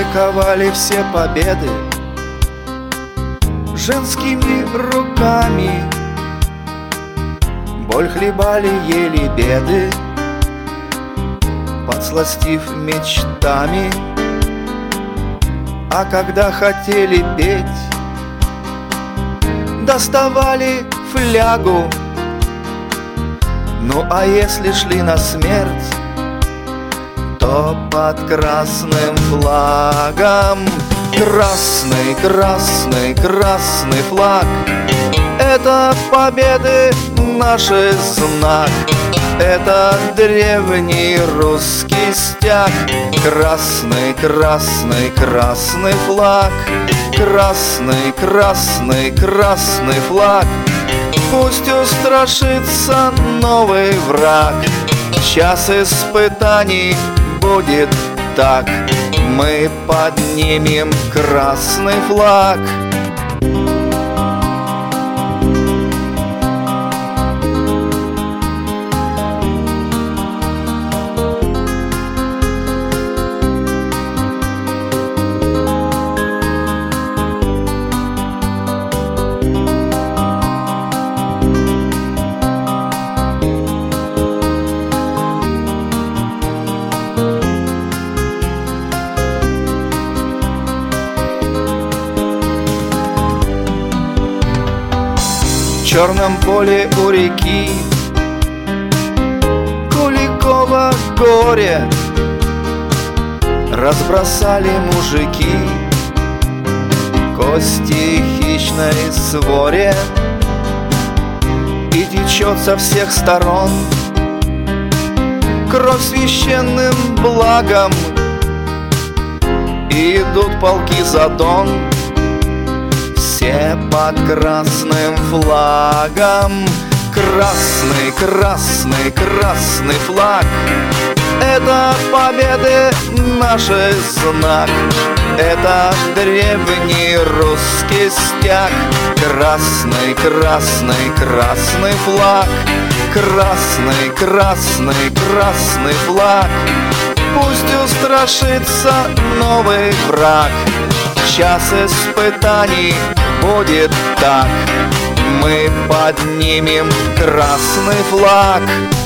Мы ковали все победы женскими руками, боль хлебали, ели беды, подсластив мечтами. А когда хотели петь, доставали флягу. Ну а если шли на смерть, то под красным флагом. Красный, красный, красный флаг — это победы наш знак. Это древний русский стяг. Красный, красный, красный флаг. Красный, красный, красный флаг. Пусть устрашится новый враг. Час испытаний будет так. Мы поднимем красный флаг. В черном поле у реки Куликово горе разбросали мужики кости хищной своре. И течет со всех сторон кровь священным благом. И идут полки за Дон, все под красным флагом. Красный, красный, красный флаг — это победы наш знак. Это древний русский стяг. Красный, красный, красный флаг. Красный, красный, красный флаг. Пусть устрашится новый враг. Час испытаний будет так. Мы поднимем красный флаг.